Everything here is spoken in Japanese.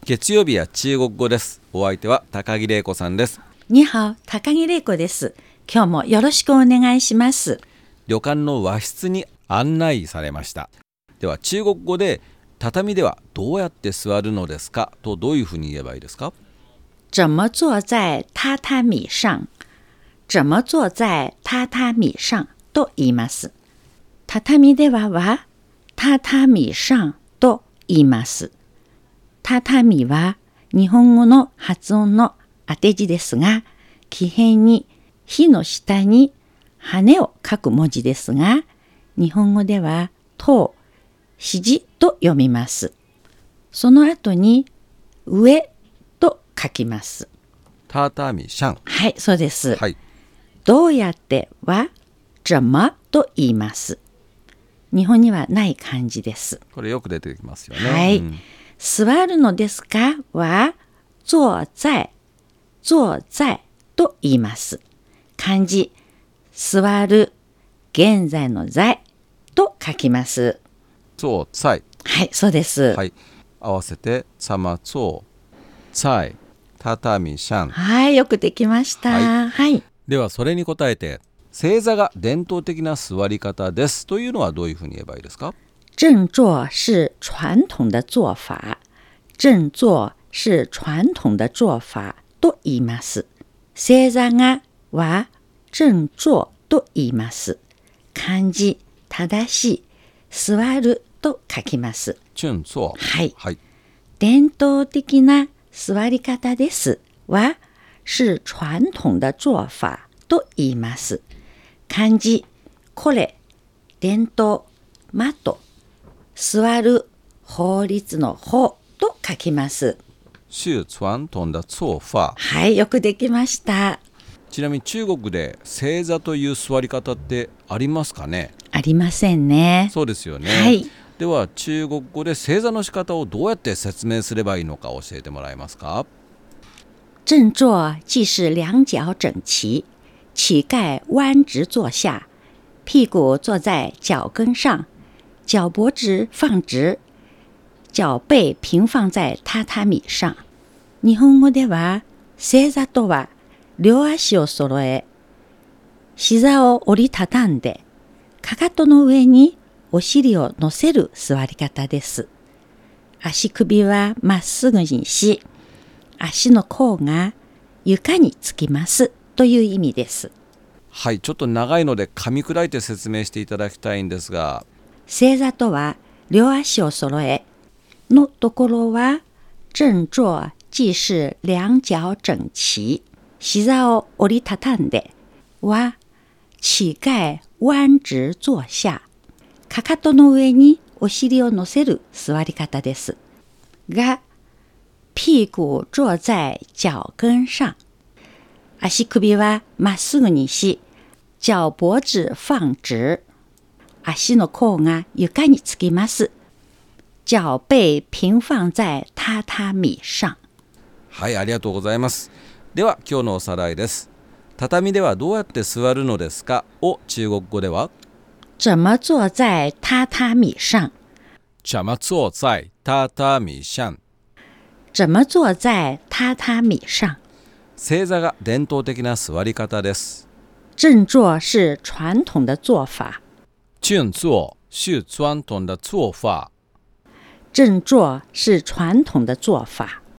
月曜日は中国語です。お相手は高木玲子さんです。 にはお、高木玲子です。今日もよろしくお願いします。 旅館の和室に案内されました。では中国語で畳ではどうやって座るのですかとどういうふうに言えばいいですか？ 怎么坐在榻榻米上？怎么坐在榻榻米上と言います。畳では畳上と言います。畳は日本語の発音の当て字ですが、木偏に火の下に羽を書く文字ですが、日本語では塔、肘と読みます。その後に上と書きます。 畳上。 はい、そうです。 はい。 どうやっては怎么と言います。日本にはない漢字です。 これよく出てきますよね。 はい。座るのですかは坐在と言います。漢字座る現在の在と書きます。 坐在。 はい、そうです。 はい。合わせて怎么坐在畳上。 はい、よくできました。はい。 ではそれに答えて、正座が伝統的な座り方ですというのはどういうふうに言えばいいですか？ 正坐是传統的做法。正坐是傳統的做法と言います。正座がは正坐と言います。漢字正しい座ると書きます。 正坐。 はい。 はい。 伝統的な座り方ですは是傳統的做法と言います。漢字これ伝統まと座る法律の法と書きます。 是传統的做法。 はい、よくできました。 ちなみに中国で正座という座り方ってありますかね？ ありませんね。 そうですよね。 はい。 では中国語で正座の仕方をどうやって説明すればいいのか教えてもらえますか？ 正坐即是兩腳整齊，膝蓋彎直坐下，屁股坐在腳跟上，腳脖子放直，腳背平放在榻榻米上。日本語では正座とは両足を揃え、膝を折りたたんで、かかとの上にお尻を乗せる座り方です。足首はまっすぐにし、足の甲が床につきますという意味です。 はい、ちょっと長いので噛み砕いて説明していただきたいんですが、 正座とは両足を揃えのところは正坐即是兩腳整齊、膝を折りたたんでは膝蓋彎直坐下、かかとの上にお尻を乗せる座り方ですが、屁股坐在脚跟上、足首はまっすぐにし、脚脖子放直、足の甲が床につきます。脚背平放在榻榻米上。 はい、ありがとうございます。では今日のおさらいです。畳ではどうやって座るのですかを中国語では怎么坐在榻榻米上？ 怎么坐在榻米上。 怎么坐在榻榻米上？ 正座が伝統的な座り方です。 正坐是傳統的做法。 正坐是傳統的做法。 正坐是傳統的做法。